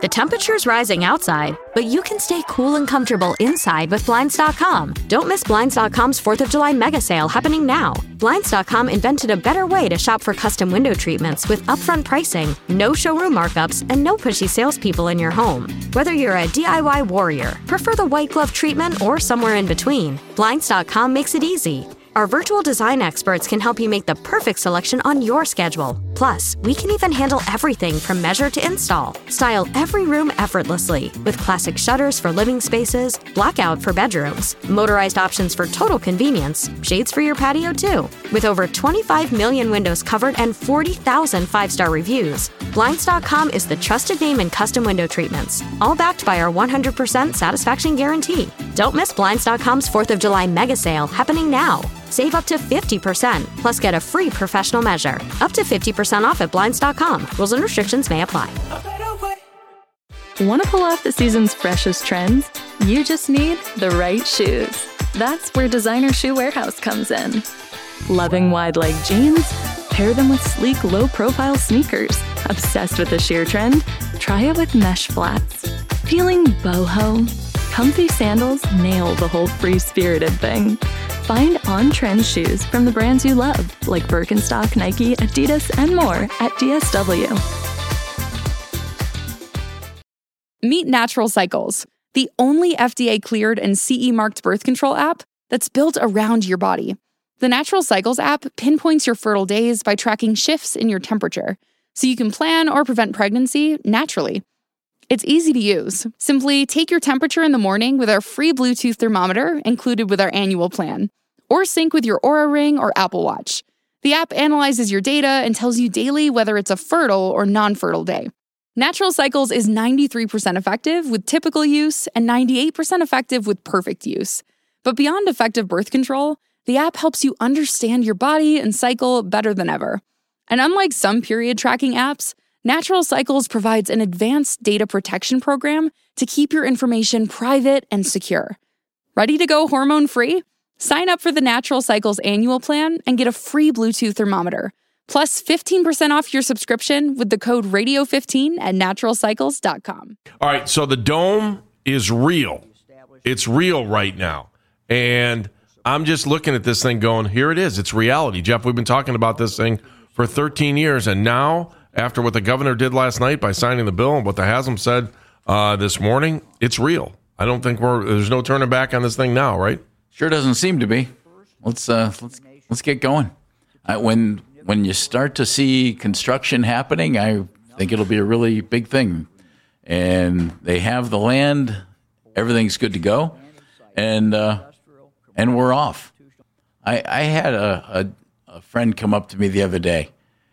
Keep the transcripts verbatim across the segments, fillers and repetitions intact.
The temperature's rising outside, but you can stay cool and comfortable inside with Blinds dot com. Don't miss Blinds dot com's fourth of July mega sale happening now. Blinds dot com invented a better way to shop for custom window treatments with upfront pricing, no showroom markups, and no pushy salespeople in your home. Whether you're a D I Y warrior, prefer the white glove treatment, or somewhere in between, Blinds dot com makes it easy. Our virtual design experts can help you make the perfect selection on your schedule. Plus, we can even handle everything from measure to install. Style every room effortlessly with classic shutters for living spaces, blackout for bedrooms, motorized options for total convenience, shades for your patio too. With over twenty-five million windows covered and forty thousand five-star reviews, Blinds dot com is the trusted name in custom window treatments, all backed by our one hundred percent satisfaction guarantee. Don't miss Blinds dot com's fourth of July mega sale happening now. Save up to fifty percent, plus get a free professional measure. Up to fifty percent off at Blinds dot com. Rules and restrictions may apply. Want to pull off the season's freshest trends? You just need the right shoes. That's where Designer Shoe Warehouse comes in. Loving wide-leg jeans? Pair them with sleek, low-profile sneakers. Obsessed with the sheer trend? Try it with mesh flats. Feeling boho? Comfy sandals nail the whole free-spirited thing. Find on-trend shoes from the brands you love, like Birkenstock, Nike, Adidas, and more at D S W. Meet Natural Cycles, the only F D A-cleared and C E-marked birth control app that's built around your body. The Natural Cycles app pinpoints your fertile days by tracking shifts in your temperature, so you can plan or prevent pregnancy naturally. It's easy to use. Simply take your temperature in the morning with our free Bluetooth thermometer included with our annual plan, or sync with your Oura Ring or Apple Watch. The app analyzes your data and tells you daily whether it's a fertile or non-fertile day. Natural Cycles is ninety-three percent effective with typical use and ninety-eight percent effective with perfect use. But beyond effective birth control, the app helps you understand your body and cycle better than ever. And unlike some period tracking apps, Natural Cycles provides an advanced data protection program to keep your information private and secure. Ready to go hormone-free? Sign up for the Natural Cycles annual plan and get a free Bluetooth thermometer, plus fifteen percent off your subscription with the code radio fifteen at natural cycles dot com. All right, so the dome is real. It's real right now. And I'm just looking at this thing going, here it is. It's reality. Jeff, we've been talking about this thing for thirteen years, and now, after what the governor did last night by signing the bill and what the Haslam said uh, this morning, it's real. I don't think we're there's no turning back on this thing now, right? Sure doesn't seem to be. Let's uh, let's let's get going. Uh, when when you start to see construction happening, I think it'll be a really big thing. And they have the land, everything's good to go, and uh, and we're off. I I had a, a a friend come up to me the other day,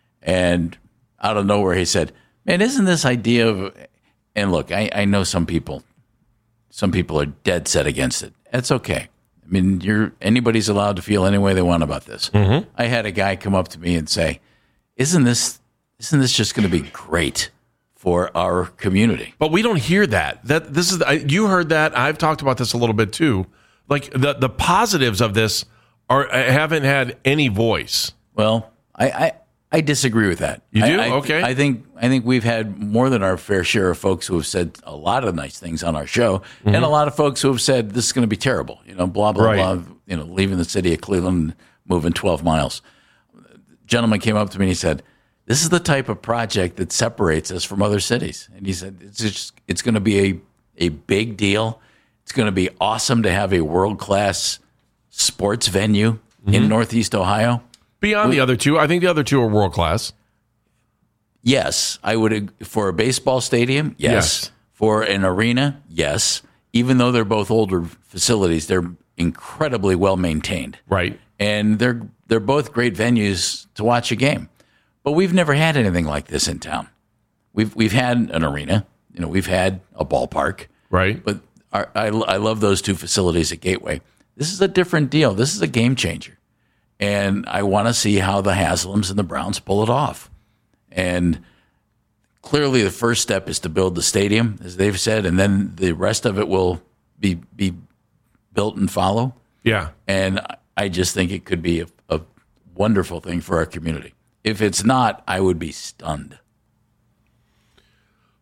and out of nowhere, he said, man, isn't this idea of, and look, I, I know some people, some people are dead set against it. That's okay. I mean, you're anybody's allowed to feel any way they want about this. Mm-hmm. I had a guy come up to me and say, isn't this, isn't this just going to be great for our community? But we don't hear that. That this is, you heard that. I've talked about this a little bit too. Like the, the positives of this are, haven't had any voice. Well, I, I I disagree with that. You do? I, I, okay. I think I think we've had more than our fair share of folks who have said a lot of nice things on our show, mm-hmm. and a lot of folks who have said this is going to be terrible. You know, blah blah right. blah. You know, leaving the city of Cleveland, moving twelve miles. A gentleman came up to me and he said, "This is the type of project that separates us from other cities." And he said, "It's just it's going to be a a big deal. It's going to be awesome to have a world class sports venue mm-hmm. in Northeast Ohio." Beyond we, the other two, I think the other two are world class. Yes, I would. For a baseball stadium, yes. yes. For an arena, yes. Even though they're both older facilities, they're incredibly well maintained. Right. And they're they're both great venues to watch a game. But we've never had anything like this in town. We've we've had an arena, you know, we've had a ballpark. Right. But our, I I love those two facilities at Gateway. This is a different deal. This is a game changer. And I want to see how the Haslams and the Browns pull it off. And clearly the first step is to build the stadium, as they've said, and then the rest of it will be be built and follow. Yeah. And I just think it could be a, a wonderful thing for our community. If it's not, I would be stunned.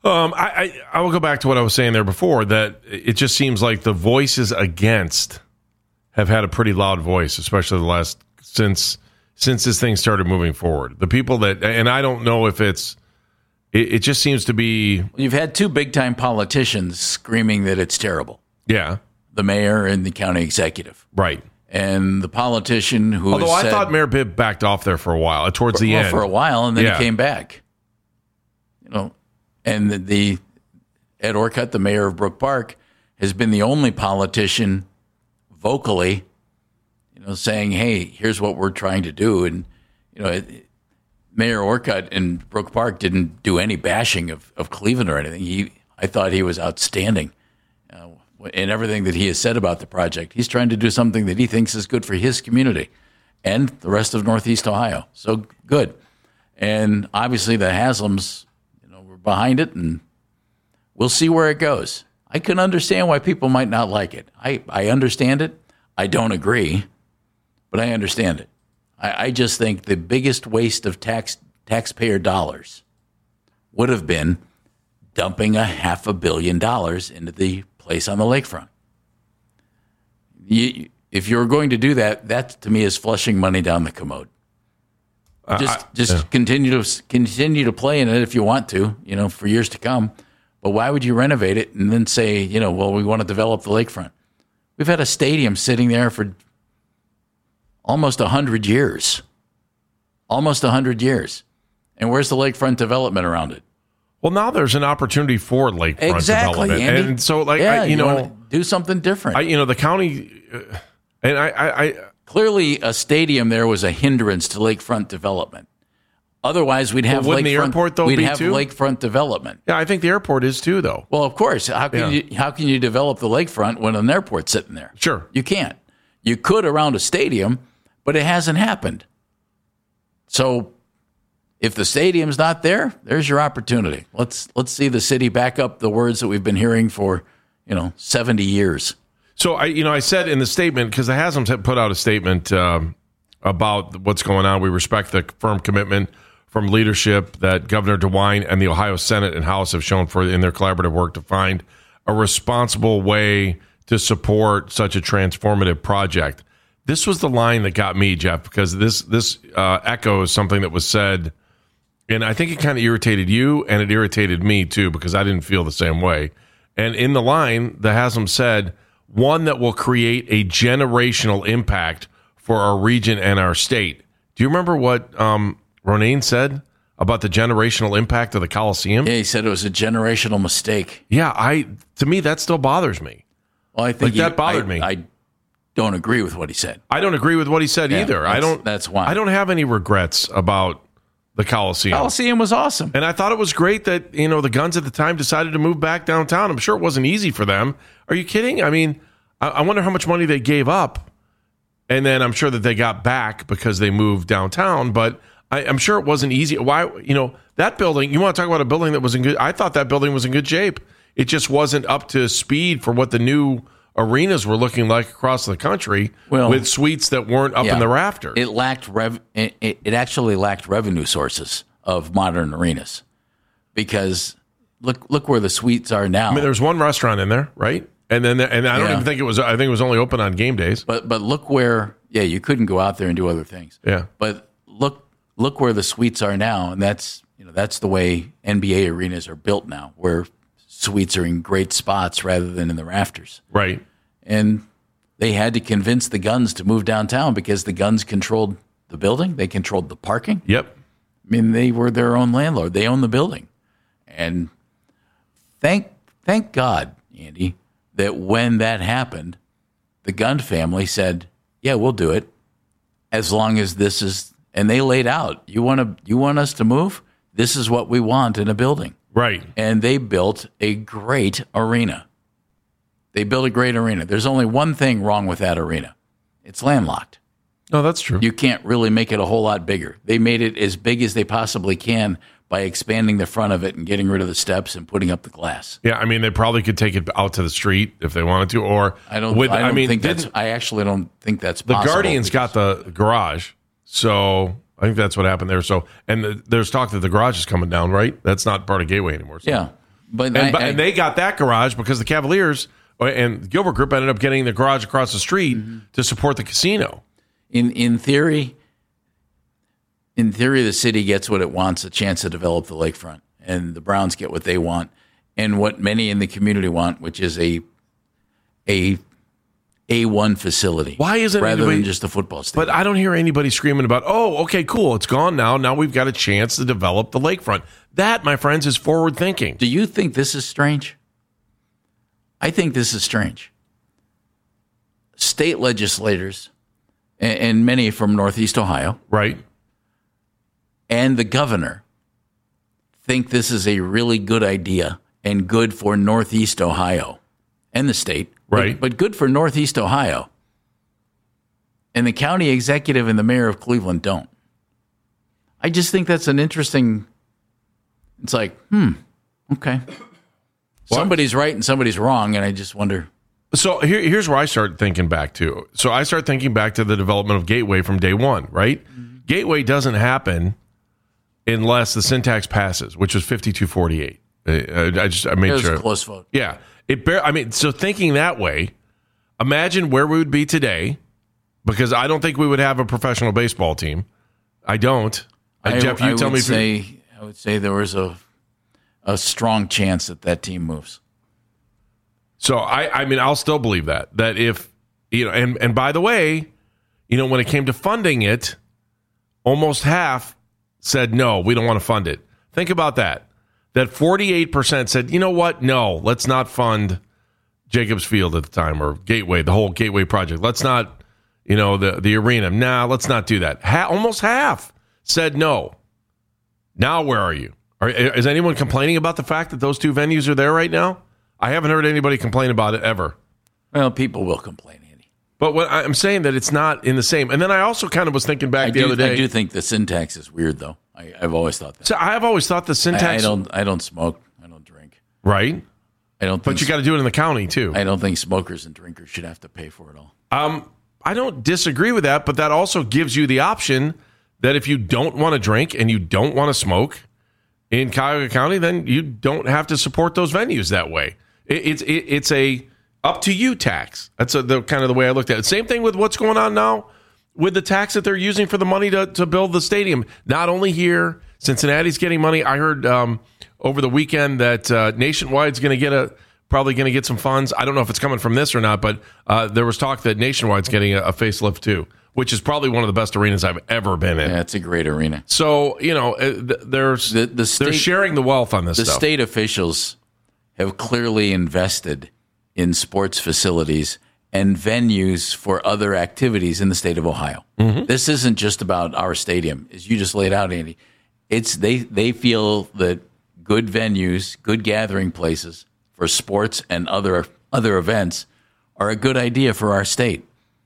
Um, I, I I will go back to what I was saying there before, that it just seems like the voices against have had a pretty loud voice, especially the last since since this thing started moving forward. The people that, and I don't know if it's, it, it just seems to be. You've had two big time politicians screaming that it's terrible. Yeah, the mayor and the county executive. Right. And the politician who, although I said, thought Mayor Bibb backed off there for a while, towards the well, end, for a while, and then yeah. he came back. You know. And the, the Ed Orcutt, the mayor of Brook Park, has been the only politician vocally, you know, saying, "Hey, here's what we're trying to do." And you know, it, Mayor Orcutt in Brook Park didn't do any bashing of, of Cleveland or anything. He, I thought he was outstanding uh, in everything that he has said about the project. He's trying to do something that he thinks is good for his community and the rest of Northeast Ohio. So good. And obviously, the Haslams behind it, and we'll see where it goes. I can understand why people might not like it. I, I understand it. I don't agree, but I understand it. I, I just think the biggest waste of tax taxpayer dollars would have been dumping a half a billion dollars into the place on the lakefront. You, if you're going to do that, that to me is flushing money down the commode. Just, uh, I, just yeah. continue to continue to play in it if you want to, you know, for years to come. But why would you renovate it and then say, you know, well, we want to develop the lakefront? We've had a stadium sitting there for almost a hundred years, almost a hundred years, and where's the lakefront development around it? Well, now there's an opportunity for lakefront exactly, development, Andy. and so, like, yeah, I, you, you know, do something different. I, you know, the county, uh, and I, I, I clearly a stadium there was a hindrance to lakefront development. Otherwise, we'd have well, wouldn't lakefront. The airport, though, we'd be have too? lakefront development. Yeah, I think the airport is too, though. Well, of course. How can yeah. you how can you develop the lakefront when an airport's sitting there? Sure, you can't. You could around a stadium, but it hasn't happened. So, if the stadium's not there, there's your opportunity. Let's let's see the city back up the words that we've been hearing for, you know, seventy years. So I, you know, I said in the statement, because the Haslams had put out a statement um, about what's going on. We respect the firm commitment from leadership that Governor DeWine and the Ohio Senate and House have shown for in their collaborative work to find a responsible way to support such a transformative project. This was the line that got me, Jeff, because this this uh, echoes something that was said, and I think it kind of irritated you, and it irritated me too, because I didn't feel the same way. And in the line, the Haslam said, one that will create a generational impact for our region and our state. Do you remember what um, Ronayne said about the generational impact of the Coliseum? Yeah, he said it was a generational mistake. Yeah, I to me, that still bothers me. Well, I think like he, that bothered I, me. I don't agree with what he said. I don't agree with what he said yeah, either. I don't. That's why. I don't have any regrets about the Coliseum. Coliseum was awesome. And I thought it was great that, you know, the Guns at the time decided to move back downtown. I'm sure it wasn't easy for them. Are you kidding? I mean, I, I wonder how much money they gave up. And then I'm sure that they got back because they moved downtown. But I, I'm sure it wasn't easy. Why, you know, that building, you want to talk about a building that was in good, I thought that building was in good shape. It just wasn't up to speed for what the new arenas were looking like across the country, well, with suites that weren't up yeah, in the rafters. It lacked rev. It, it actually lacked revenue sources of modern arenas, because look look where the suites are now. I mean, there's one restaurant in there, right? And then and I don't yeah. even think it was. I think it was only open on game days. But but look where yeah, you couldn't go out there and do other things. Yeah. But look look where the suites are now, and that's you know that's the way N B A arenas are built now, where suites are in great spots rather than in the rafters. Right. And they had to convince the Guns to move downtown because the Guns controlled the building. They controlled the parking. Yep. I mean, they were their own landlord. They owned the building. And thank thank God, Andy, that when that happened, the Gunn family said, yeah, we'll do it as long as this is, and they laid out, you want to you want us to move? This is what we want in a building. Right. And they built a great arena. They built a great arena. There's only one thing wrong with that arena. It's landlocked. Oh, that's true. You can't really make it a whole lot bigger. They made it as big as they possibly can by expanding the front of it and getting rid of the steps and putting up the glass. Yeah, I mean, they probably could take it out to the street if they wanted to, or I don't. With, I, don't I mean, think that's. I actually don't think that's the possible. Guardians got the garage, so I think that's what happened there. So, and the, there's talk that the garage is coming down, right? That's not part of Gateway anymore. So. Yeah. But and, I, I, and they got that garage because the Cavaliers and Gilbert Group ended up getting the garage across the street mm-hmm. to support the casino. In in theory, in theory, the city gets what it wants, a chance to develop the lakefront, and the Browns get what they want, and what many in the community want, which is a a A one facility. Why isn't rather anybody, than just a football stadium? But I don't hear anybody screaming about, oh, okay, cool, it's gone now. Now we've got a chance to develop the lakefront. That, my friends, is forward thinking. Do you think this is strange? I think this is strange. State legislators, and, and many from Northeast Ohio, right, and the governor think this is a really good idea and good for Northeast Ohio and the state, right? But, but good for Northeast Ohio. And the county executive and the mayor of Cleveland don't. I just think that's an interesting. It's like, hmm, okay. What? Somebody's right and somebody's wrong, and I just wonder. So here, here's where I start thinking back to. So I start thinking back to the development of Gateway from day one, right? Mm-hmm. Gateway doesn't happen unless the syntax passes, which was fifty-two forty-eight. I, I just I made it was sure. a close vote. Yeah, it. Bear, I mean, so thinking that way, imagine where we would be today, because I don't think we would have a professional baseball team. I don't. I, Jeff, you I tell would me. Say, if you, I would say there was a a strong chance that that team moves. So I, I mean, I'll still believe that that if you know, and and by the way, you know, when it came to funding it, almost half said no, we don't want to fund it. Think about that. That forty-eight percent said, you know what, no, let's not fund Jacobs Field at the time, or Gateway, the whole Gateway project. Let's not, you know, the the arena. Nah, let's not do that. Ha- almost half said no. Now where are you? Are, is anyone complaining about the fact that those two venues are there right now? I haven't heard anybody complain about it ever. Well, people will complain, Andy. But what I'm saying that it's not in the same. And then I also kind of was thinking back I the do, other day. I do think the syntax is weird, though. I, I've always thought that. So I've always thought the syntax. I, I don't. I don't smoke. I don't drink. Right. I don't. Think but you got to do it in the county too. I don't think smokers and drinkers should have to pay for it all. Um, I don't disagree with that, but that also gives you the option that if you don't want to drink and you don't want to smoke in Cuyahoga County, then you don't have to support those venues that way. It, it's it, it's a up to you tax. That's a, the kind of the way I looked at it. Same thing with what's going on now with the tax that they're using for the money to, to build the stadium. Not only here, Cincinnati's getting money. I heard um, over the weekend that uh, Nationwide's going to get a probably going to get some funds. I don't know if it's coming from this or not, but uh, there was talk that Nationwide's getting a, a facelift too, which is probably one of the best arenas I've ever been in. Yeah, it's a great arena. So, you know, there's the, the state, they're sharing the wealth on this the stuff. The state officials have clearly invested in sports facilities and venues for other activities in the state of Ohio. Mm-hmm. This isn't just about our stadium, as you just laid out, Andy. It's they they feel that good venues, good gathering places for sports and other other events are a good idea for our state.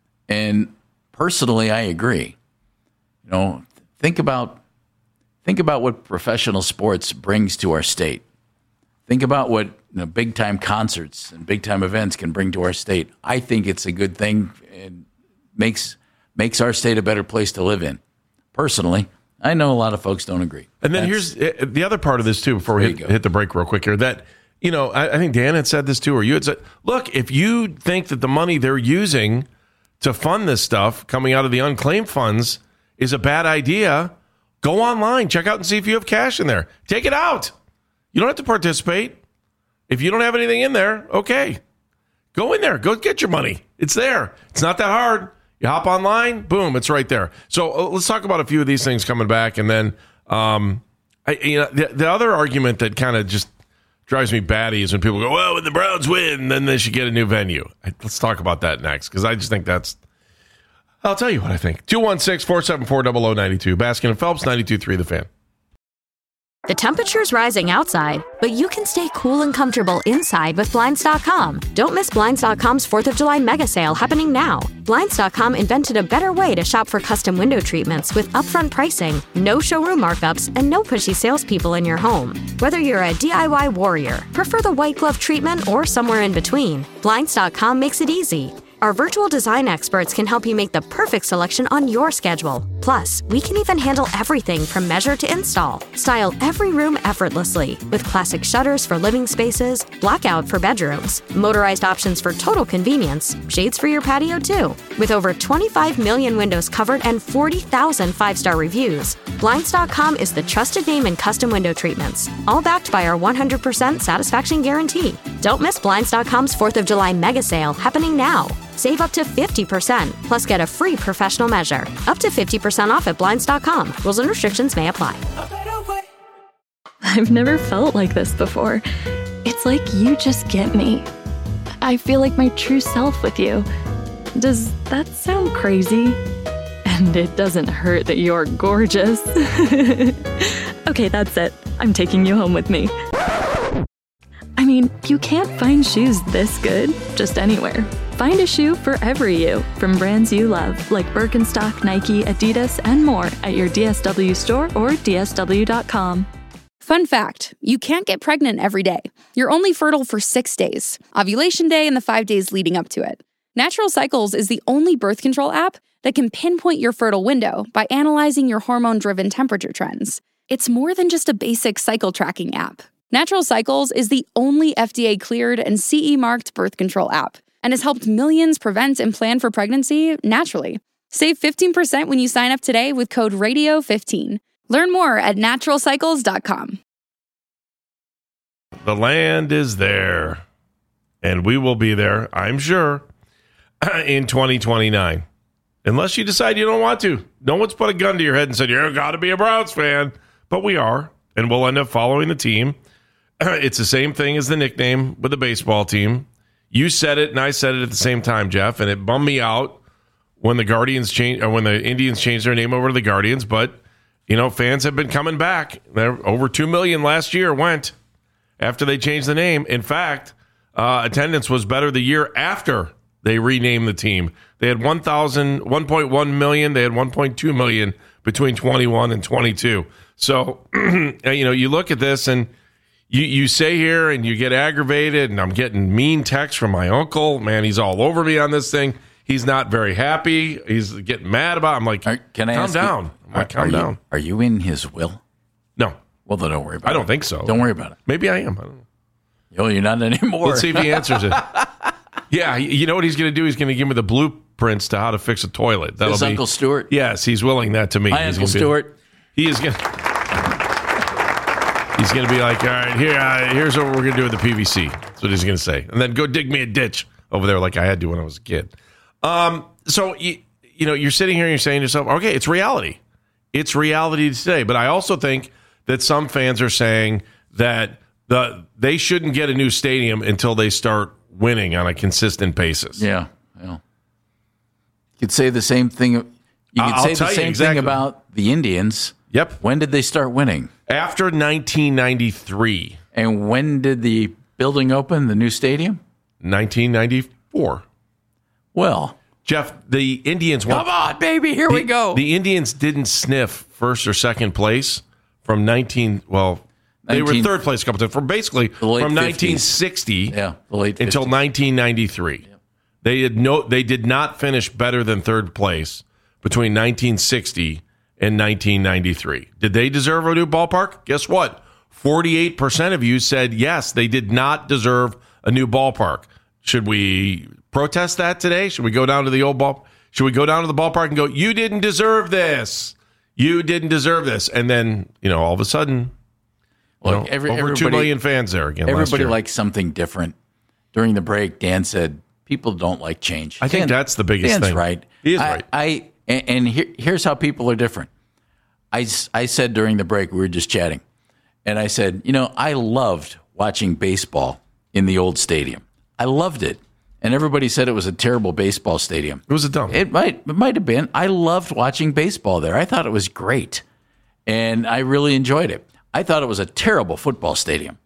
And personally, I agree. You know, think about think about what professional sports brings to our state. Think about what you know, big time concerts and big time events can bring to our state. I think it's a good thing and makes makes our state a better place to live in. Personally, I know a lot of folks don't agree. And then That's, here's the other part of this too. Before we hit, hit the break real quick here, that you know, I, I think Dan had said this too, or you had said, look, if you think that the money they're using to fund this stuff coming out of the unclaimed funds is a bad idea, go online, check out and see if you have cash in there. Take it out. You don't have to participate. If you don't have anything in there, okay. Go in there. Go get your money. It's there. It's not that hard. You hop online, boom, it's right there. So uh, let's talk about a few of these things coming back. And then um, I, you know, the, the other argument that kind of just drives me batty is when people go, well, when the Browns win, then they should get a new venue. Let's talk about that next, because I just think that's, I'll tell you what I think. two one six, four seven four, zero zero nine two. Baskin and Phelps, ninety-two point three The Fan. The temperature's rising outside, but you can stay cool and comfortable inside with Blinds dot com. Don't miss Blinds dot com's fourth of July mega sale happening now. Blinds dot com invented a better way to shop for custom window treatments with upfront pricing, no showroom markups, and no pushy salespeople in your home. Whether you're a D I Y warrior, prefer the white glove treatment, or somewhere in between, Blinds dot com makes it easy. Our virtual design experts can help you make the perfect selection on your schedule. Plus, we can even handle everything from measure to install. Style every room effortlessly with classic shutters for living spaces, blackout for bedrooms, motorized options for total convenience, shades for your patio too. With over twenty-five million windows covered and forty thousand five-star reviews, Blinds dot com is the trusted name in custom window treatments, all backed by our one hundred percent satisfaction guarantee. Don't miss Blinds dot com's fourth of July mega sale happening now. Save up to fifty percent, plus get a free professional measure. Up to fifty percent off at Blinds dot com. Rules and restrictions may apply. I've never felt like this before. It's like you just get me. I feel like my true self with you. Does that sound crazy? And it doesn't hurt that you're gorgeous. Okay, that's it. I'm taking you home with me. I mean, you can't find shoes this good just anywhere. Find a shoe for every you from brands you love, like Birkenstock, Nike, Adidas, and more at your D S W store or D S W dot com. Fun fact, you can't get pregnant every day. You're only fertile for six days, ovulation day and the five days leading up to it. Natural Cycles is the only birth control app that can pinpoint your fertile window by analyzing your hormone-driven temperature trends. It's more than just a basic cycle tracking app. Natural Cycles is the only F D A-cleared and C E-marked birth control app and has helped millions prevent and plan for pregnancy naturally. Save fifteen percent when you sign up today with code radio fifteen. Learn more at natural cycles dot com. The land is there, and we will be there, I'm sure, in twenty twenty-nine. Unless you decide you don't want to. No one's put a gun to your head and said, you've got to be a Browns fan. But we are, and we'll end up following the team. It's the same thing as the nickname with the baseball team. You said it, and I said it at the same time, Jeff, and it bummed me out when the Guardians changed, or when the Indians changed their name over to the Guardians. But, you know, fans have been coming back. They're over two million last year went after they changed the name. In fact, uh, attendance was better the year after they renamed the team. They had one thousand, one point one million. They had one point two million between twenty-one and twenty-two. So, you know, you look at this and you, you say here and you get aggravated, and I'm getting mean texts from my uncle. Man, he's all over me on this thing. He's not very happy. He's getting mad about it. I'm like, are, can I calm ask down. You, I'm like, calm are down. You, are you in his will? No. Well, then don't worry about it. I don't think so. Don't worry about it. Maybe I am. I don't know. Oh, you're not anymore. Let's see if he answers it. Yeah, you know what he's going to do? He's going to give me the blueprints to how to fix a toilet. That'll His be Uncle Stuart? Yes, he's willing that to me. Hi, he's Uncle Stuart. Be, he is going He's going to be like, all right, here, uh, here's what we're going to do with the P V C. That's what he's going to say. And then go dig me a ditch over there like I had to when I was a kid. Um, so, you, you know, you're sitting here and you're saying to yourself, okay, it's reality. It's reality today. But I also think that some fans are saying that the they shouldn't get a new stadium until they start winning on a consistent basis. Yeah, yeah. You could say the same thing. You could I'll say tell the you same exactly. thing about the Indians. Yep. When did they start winning? After nineteen ninety-three. And when did the building open, the new stadium? nineteen ninety-four. Well, Jeff, the Indians won. come on, baby, here the, we go. The Indians didn't sniff first or second place from nineteen. Well, they nineteen were third place a couple times. From basically late from fifties. nineteen sixty Yeah, the late until fifties. nineteen ninety-three. Yep. They had no. They did not finish better than third place between nineteen sixty and nineteen ninety-three. Did they deserve a new ballpark? Guess what? forty-eight percent of you said yes, they did not deserve a new ballpark. Should we protest that today? Should we go down to the old ball? Should we go down to the ballpark and go, you didn't deserve this. You didn't deserve this. And then, you know, all of a sudden, you Look, know, every, over two million fans there again. last Everybody year. likes something different. During the break, Dan said people don't like change. I think Dan- that's the biggest Dan's thing. right. He is I, right. I and, and here, here's how people are different. I, s- I said during the break, we were just chatting, and I said, you know, I loved watching baseball in the old stadium. I loved it. And everybody said it was a terrible baseball stadium. It was a dump. It might it might have been. I loved watching baseball there. I thought it was great. And I really enjoyed it. I thought it was a terrible football stadium.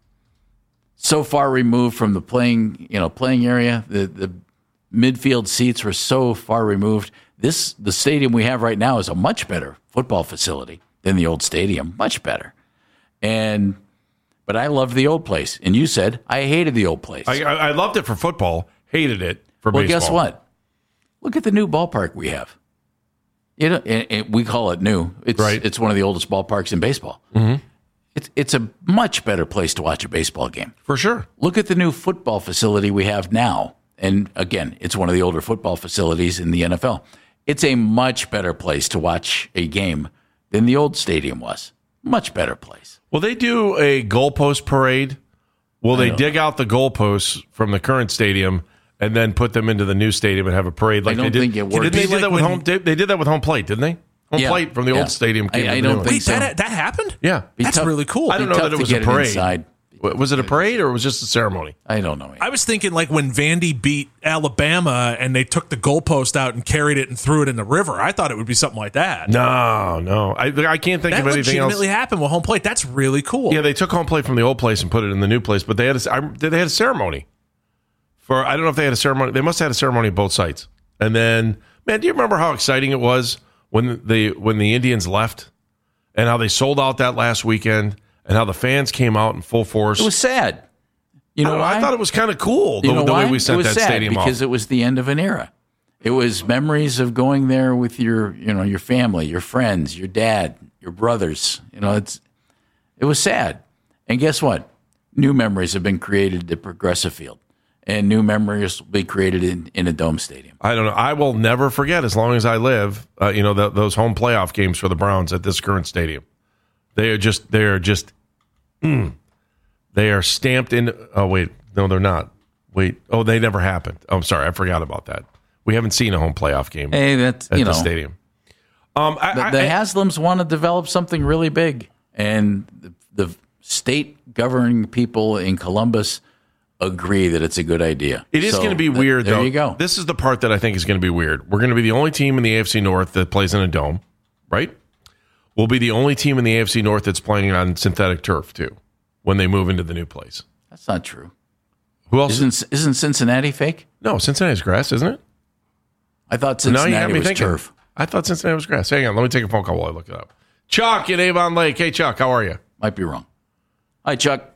So far removed from the playing, you know, playing area. The the midfield seats were so far removed. This the stadium we have right now is a much better football facility than the old stadium. Much better. And but I loved the old place. And you said I hated the old place. I, I, I loved it for football, hated it for Well, baseball. guess what? Look at the new ballpark we have. You know, it, it, we call it new. It's Right. it's one of the oldest ballparks in baseball. Mm-hmm. It's it's a much better place to watch a baseball game. For sure. Look at the new football facility we have now. And again, it's one of the older football facilities in the N F L. It's a much better place to watch a game than the old stadium was. Much better place. Will they do a goalpost parade? Will they don't dig out the goalposts from the current stadium and then put them into the new stadium and have a parade like I don't they did? think it works. Did they, They do like that with when- home? They, they did that with home plate, didn't they? Home Yeah. plate from the Yeah. old stadium. Came I- to I the don't new one. think Wait, so. that that happened? Yeah, Be That's tough- really cool. I don't be know tough that it to was a get it parade. inside. Was it a parade or was it just a ceremony? I don't know. I was thinking like when Vandy beat Alabama and they took the goalpost out and carried it and threw it in the river. I thought it would be something like that. No, no. I I can't think that of anything else. legitimately happened with home plate. That's really cool. Yeah, they took home plate from the old place and put it in the new place, but they had a, I, they had a ceremony. For I don't know if they had a ceremony. They must have had a ceremony at both sites. And then, man, do you remember how exciting it was when the when the Indians left and how they sold out that last weekend and how the fans came out in full force? It was sad. You know, I, don't know, I why? thought it was kind of cool the, You know the why? way we sent it was that sad stadium because off. it was the end of an era. It was memories of going there with your, you know, your family, your friends, your dad, your brothers. You know, it's it was sad. And guess what? New memories have been created at Progressive Field, and new memories will be created in, in a dome stadium. I don't know. I will never forget as long as I live. Uh, you know the, those home playoff games for the Browns at this current stadium. They are just. They are just. Mm, they are stamped in. Oh wait, no, they're not. Wait. Oh, they never happened. Oh, I'm sorry, I forgot about that. We haven't seen a home playoff game Hey, that's at you the know, stadium. Um, I, the, I, the I- Haslams want to develop something really big, and the, the state governing people in Columbus agree that it's a good idea. It is So, going to be th- weird, there though. you go. This is the part that I think is going to be weird. We're going to be the only team in the A F C North that plays in a dome, right? We'll be the only team in the A F C North that's playing on synthetic turf, too, when they move into the new place. That's not true. Who else? Isn't isn't Cincinnati fake? No, Cincinnati's grass, isn't it? I thought No, you got Cincinnati me was thinking. turf. I thought Cincinnati was grass. Hang on, let me take a phone call while I look it up. Chuck in Avon Lake. Hey, Chuck, how are you? Might be wrong. Hi, Chuck.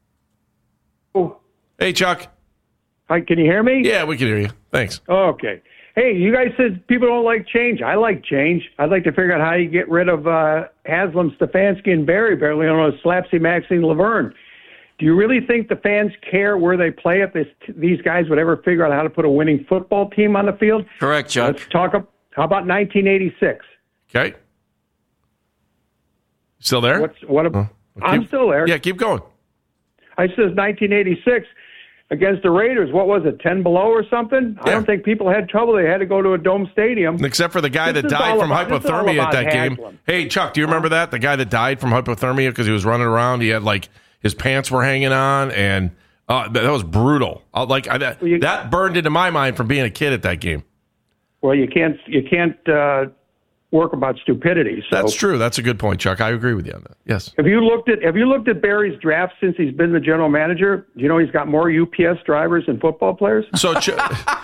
Hey, Chuck. Hi, can you hear me? Yeah, we can hear you. Thanks. Oh, okay. Hey, you guys said people don't like change. I like change. I'd like to figure out how you get rid of uh, Haslam, Stefanski, and Barry, barely on a Slapsy, Maxine, Laverne. Do you really think the fans care where they play if this, these guys would ever figure out how to put a winning football team on the field? Correct, Chuck. Let's talk. About, how about nineteen eighty-six? Okay. Still there? What's what? A, Well, I'm keep- still there. Yeah, keep going. I says nineteen eighty-six against the Raiders. What was it? ten below or something? I Yeah. don't think people had trouble. They had to go to a dome stadium. Except for the guy This that is died all from about- this is all hypothermia at about that game. Haslam. Hey, Chuck, do you remember that? The guy that died from hypothermia because he was running around. He had like his pants were hanging on, and uh, that was brutal. Uh, like I, that, Well, you- that burned into my mind from being a kid at that game. Well, you can't you can't uh, work about stupidity. So. That's true. That's a good point, Chuck. I agree with you on that. Yes. Have you looked at Have you looked at Barry's draft since he's been the general manager? Do you know he's got more U P S drivers than football players? So, Ch-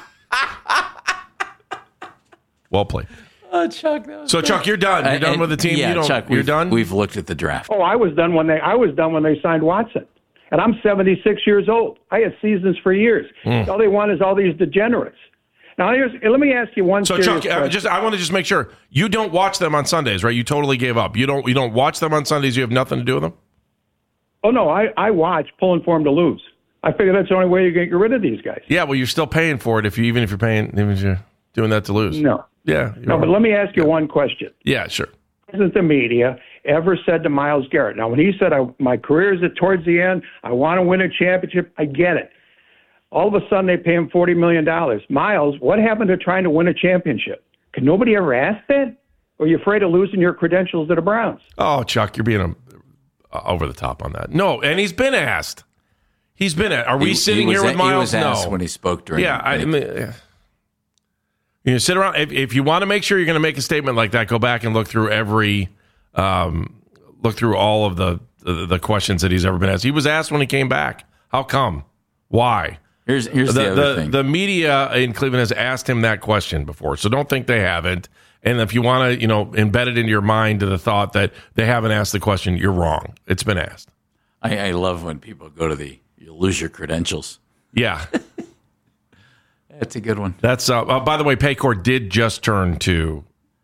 well played. Oh, Chuck. That was So, Chuck, you're done. You're Uh, done and- with the team. Yeah, you don't, Chuck. you're we've, done. We've looked at the draft. Oh, I was done when they I was done when they signed Watson, and I'm seventy-six years old. I had seasons for years. Mm. All they want is all these degenerates. Now, here's let me ask you one. So, serious Chuck, uh, question. just I want to just make sure you don't watch them on Sundays, right? You totally gave up. You don't. You don't watch them on Sundays. You have nothing to do with them. Oh no, I I watch pulling for him to lose. I figure that's the only way you get rid of these guys. Yeah, well, you're still paying for it if you even if you're paying even if you're doing that to lose. No, Yeah. you no. are. But let me ask you one question. Yeah, sure. Hasn't the media ever said to Myles Garrett? Now, when he said, I, my career is at towards the end, I want to win a championship, I get it. All of a sudden, they pay him forty million dollars. Myles, what happened to trying to win a championship? Can nobody ever ask that? Or are you afraid of losing your credentials to the Browns? Oh, Chuck, you're being um, uh, over the top on that. No, and he's been asked. He's been at. Are we He- sitting he was here with a- He Myles? was asked No. when he spoke during. Yeah, I, I mean, yeah. You know, sit around. If, if you want to make sure you're going to make a statement like that, go back and look through every, um, look through all of the, the the questions that he's ever been asked. He was asked when he came back. How come? Why? Here's here's the, the, other the, thing. the media in Cleveland has asked him that question before, so don't think they haven't. And if you want to, you know, embed it into your mind to the thought that they haven't asked the question, you're wrong. It's been asked. I, I love when people go to the you lose your credentials. Yeah, That's a good one. that's. Uh, uh, by the way, Paycor did just turn to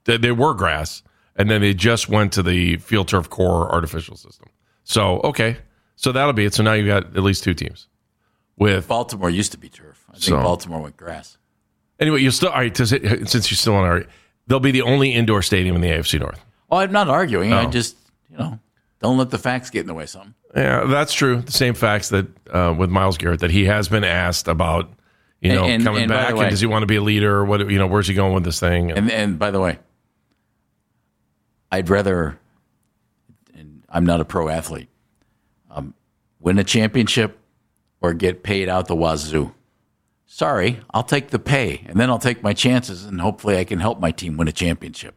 They, they were grass, and then they just went to the Field Turf Core artificial system. So, okay. So that'll be it. So now you got at least two teams. With Baltimore used to be turf. I think so, Baltimore went grass. Anyway, you still all right, since you're still on our, they'll be the only indoor stadium in the A F C North. Oh, I'm not arguing. Oh. I just, you know, don't let the facts get in the way of something. Yeah, that's true. The same facts that uh, with Myles Garrett, that he has been asked about, you know, and, coming and back, way, and does he want to be a leader? Or what, you know, where's he going with this thing? And, and by the way, I'd rather, and I'm not a pro athlete, um, win a championship or get paid out the wazoo. Sorry, I'll take the pay, and then I'll take my chances, and hopefully I can help my team win a championship.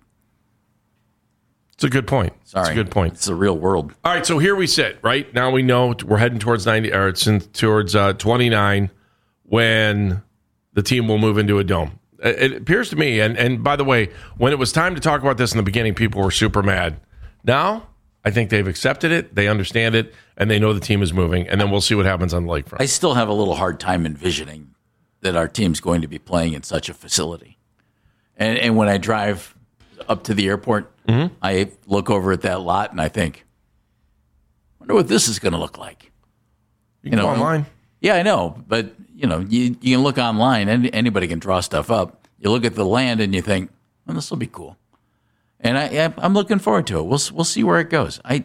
It's a good point. Sorry. It's a good point. It's the real world. All right, so here we sit, right? Now we know we're heading towards ninety, or it's in, towards uh, twenty-nine when the team will move into a dome. It, it appears to me, and, and by the way, when it was time to talk about this in the beginning, people were super mad. Now, I think they've accepted it, they understand it, and they know the team is moving, and then we'll see what happens on the lakefront. I still have a little hard time envisioning that our team's going to be playing in such a facility. And and when I drive up to the airport, mm-hmm. I look over at that lot and I think, I wonder what this is going to look like. You can you know, go online. Yeah, I know. But, you know, you, you can look online. and Anybody can draw stuff up. You look at the land and you think, well, this will be cool. And I, I'm looking forward to it. We'll we'll see where it goes. I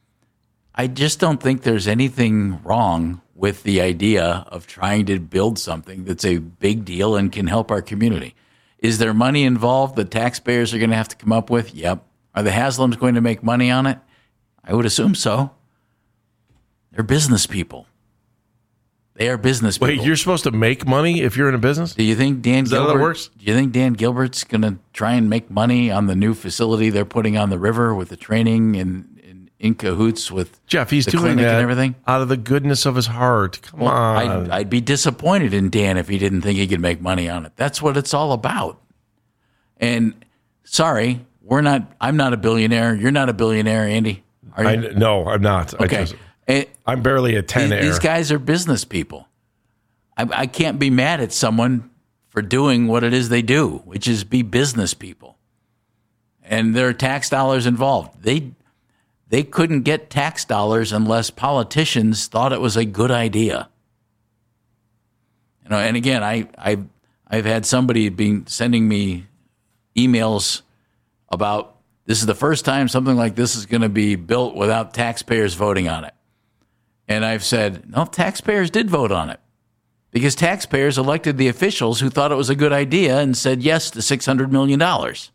I just don't think there's anything wrong with the idea of trying to build something that's a big deal and can help our community. Is there money involved that taxpayers are going to have to come up with? Yep. Are the Haslams going to make money on it? I would assume so. They're business people. They are business people. Wait, you're supposed to make money if you're in a business? Do you think Dan Is that Gilbert, how that works? Do you think Dan Gilbert's going to try and make money on the new facility they're putting on the river with the training and, and in cahoots with Jeff? He's the doing clinic that and everything? out of the goodness of his heart. Come Well, on. I'd, I'd be disappointed in Dan if he didn't think he could make money on it. That's what it's all about. And sorry, we're not. I'm not a billionaire. You're not a billionaire, Andy. Are you? I, no, I'm not. I Okay. just, It- I'm barely a ten these, air. these guys are business people. I, I can't be mad at someone for doing what it is they do, which is be business people. And there are tax dollars involved. They they couldn't get tax dollars unless politicians thought it was a good idea. You know, and again, I I I've had somebody been sending me emails about this is the first time something like this is going to be built without taxpayers voting on it. And I've said, no, taxpayers did vote on it because taxpayers elected the officials who thought it was a good idea and said yes to six hundred million dollars.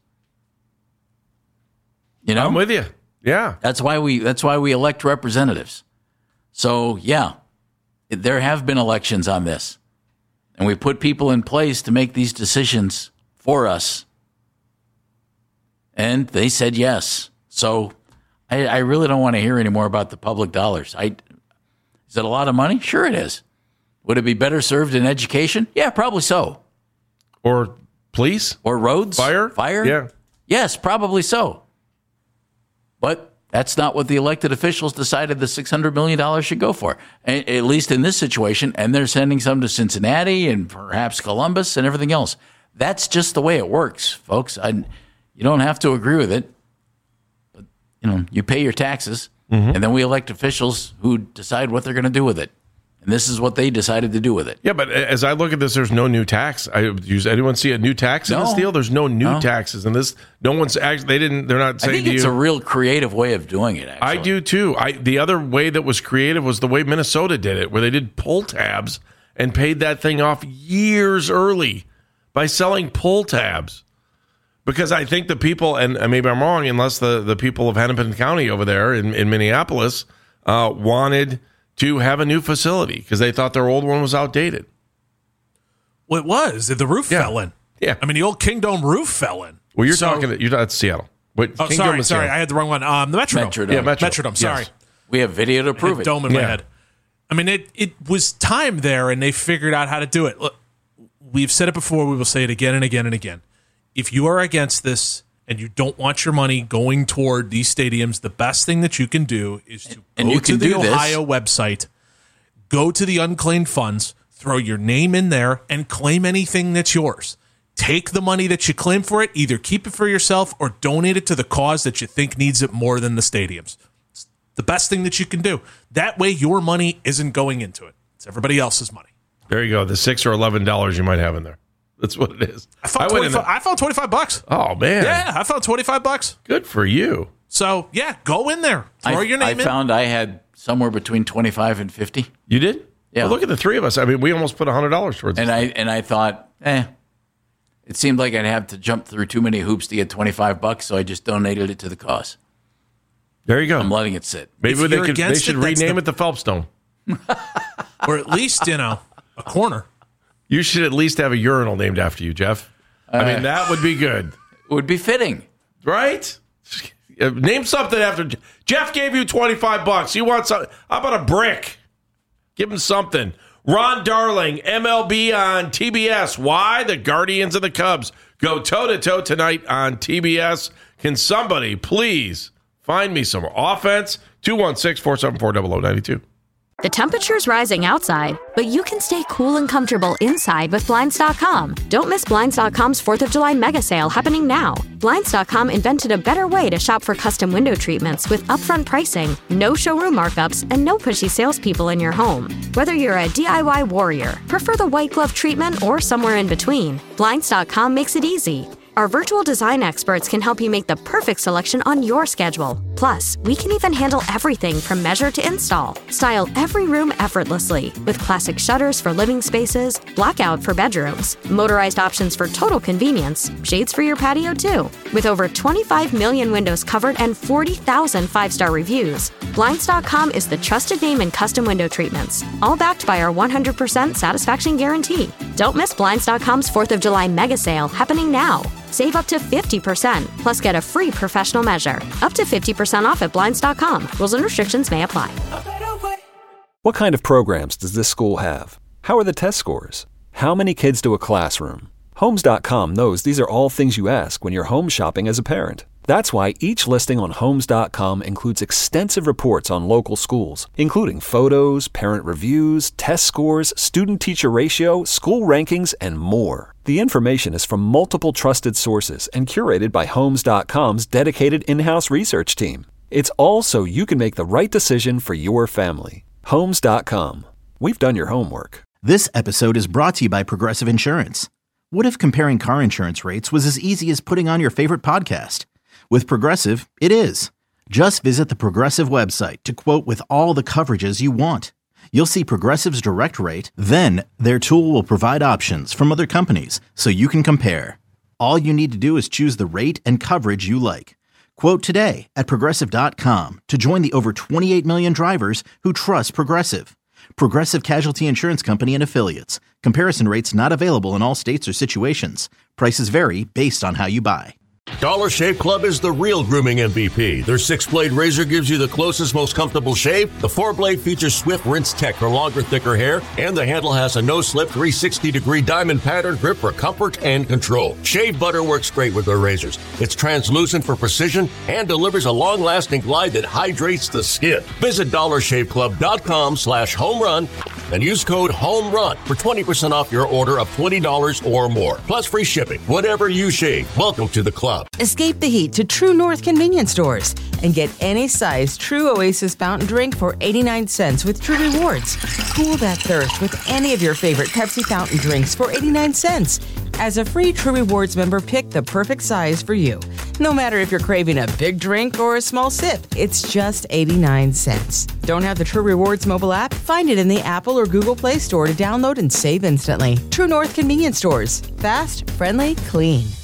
You know? I'm with you. Yeah. That's why we that's why we elect representatives. So, yeah, there have been elections on this. And we put people in place to make these decisions for us. And they said yes. So I, I really don't want to hear any more about the public dollars. I, is it a lot of money? Sure it is. Would it be better served in education? Yeah, probably so. Or police? Or roads? Fire? Fire? Yeah. Yes, probably so. But that's not what the elected officials decided the six hundred million dollars should go for, a- at least in this situation. And they're sending some to Cincinnati and perhaps Columbus and everything else. That's just the way it works, folks. I, you don't have to agree with it. But, you know, you pay your taxes, mm-hmm. and then we elect officials who decide what they're going to do with it. And this is what they decided to do with it. Yeah, but as I look at this, there's no new tax. I use anyone see a new tax in No. this deal? There's no new No. taxes in this. No one's actually. They didn't. They're not I saying think to it's you. a real creative way of doing it, actually. I do too. I the other way that was creative was the way Minnesota did it, where they did pull tabs and paid that thing off years early by selling pull tabs. Because I think the people, and maybe I'm wrong, unless the, the people of Hennepin County over there in, in Minneapolis uh, wanted to have a new facility because they thought their old one was outdated. Well, it was. The roof Yeah. fell in. Yeah. I mean, the old Kingdome roof fell in. Well, you're So- talking. You're not Seattle. But Oh, Kingdom sorry, is sorry. Seattle. I had the wrong one. Um, the Metrodome. Metrodome. Yeah, Metro. Metrodome, sorry. Yes. We have video to I prove had it. dome in my Yeah. head. I mean, it, it was time there, and they figured out how to do it. Look, we've said it before. We will say it again and again and again. If you are against this and you don't want your money going toward these stadiums, the best thing that you can do is to And go you to can the do this. Ohio website, go to the unclaimed funds, throw your name in there, and claim anything that's yours. take the money that you claim for it, either keep it for yourself or donate it to the cause that you think needs it more than the stadiums. It's the best thing that you can do. That way your money isn't going into it. It's everybody else's money. There you go. The six or eleven dollars you might have in there. That's what it is. I found, I twenty-five, I found twenty-five bucks. Oh, man. Yeah, I found twenty-five bucks. Good for you. So, yeah, go in there. Throw I, your name I in. I found I had somewhere between twenty-five and fifty. You did? Yeah. Well, look at the three of us. I mean, we almost put one hundred dollars towards and it. I And I thought, eh, it seemed like I'd have to jump through too many hoops to get twenty-five bucks, so I just donated it to the cause. There you go. I'm letting it sit. Maybe If they, you're could, they against should it, that's rename the- it the Phelps Dome. Or at least, you know, a corner. You should at least have a urinal named after you, Jeff. I mean, that would be good. It would be fitting. Right? Name something after Jeff gave you twenty-five bucks. You want something? How about a brick? Give him something. Ron Darling, M L B on T B S. Why? The Guardians of the Cubs go toe-to-toe tonight on T B S. Can somebody please find me some offense? two one six, four seven four, zero zero nine two. The temperature's rising outside, but you can stay cool and comfortable inside with Blinds dot com. Don't miss Blinds dot com's fourth of July mega sale happening now. Blinds dot com invented a better way to shop for custom window treatments with upfront pricing, no showroom markups, and no pushy salespeople in your home. Whether you're a D I Y warrior, prefer the white glove treatment, or somewhere in between, Blinds dot com makes it easy. Our virtual design experts can help you make the perfect selection on your schedule. Plus, we can even handle everything from measure to install. Style every room effortlessly with classic shutters for living spaces, blackout for bedrooms, motorized options for total convenience, shades for your patio too. With over twenty-five million windows covered and forty thousand five-star reviews, Blinds dot com is the trusted name in custom window treatments, all backed by our one hundred percent satisfaction guarantee. Don't miss Blinds dot com's fourth of July mega sale happening now. Save up to fifty percent, plus get a free professional measure. Up to fifty percent off at Blinds dot com. Rules and restrictions may apply. What kind of programs does this school have? How are the test scores? How many kids do a classroom? Homes dot com knows these are all things you ask when you're home shopping as a parent. That's why each listing on Homes dot com includes extensive reports on local schools, including photos, parent reviews, test scores, student-teacher ratio, school rankings, and more. The information is from multiple trusted sources and curated by Homes dot com's dedicated in-house research team. It's all so you can make the right decision for your family. Homes dot com. We've done your homework. This episode is brought to you by Progressive Insurance. What if comparing car insurance rates was as easy as putting on your favorite podcast? With Progressive, it is. Just visit the Progressive website to quote with all the coverages you want. You'll see Progressive's direct rate, then their tool will provide options from other companies so you can compare. All you need to do is choose the rate and coverage you like. Quote today at Progressive dot com to join the over twenty-eight million drivers who trust Progressive. Progressive Casualty Insurance Company and Affiliates. Comparison rates not available in all states or situations. Prices vary based on how you buy. Dollar Shave Club is the real grooming M V P. Their six-blade razor gives you the closest, most comfortable shave. The four-blade features Swift Rinse Tech for longer, thicker hair. And the handle has a no-slip three hundred sixty degree diamond pattern grip for comfort and control. Shave butter works great with their razors. It's translucent for precision and delivers a long-lasting glide that hydrates the skin. Visit dollar shave club dot com slash home run and use code HOMERUN for twenty percent off your order of twenty dollars or more. Plus free shipping. Whatever you shave, welcome to the club. Escape the heat to True North convenience stores and get any size True Oasis fountain drink for eighty-nine cents with True Rewards. Cool that thirst with any of your favorite Pepsi fountain drinks for eighty-nine cents. As a free True Rewards member, pick the perfect size for you. No matter if you're craving a big drink or a small sip, it's just eighty-nine cents. Don't have the True Rewards mobile app? Find it in the Apple or Google Play Store to download and save instantly. True North convenience stores. Fast, friendly, clean.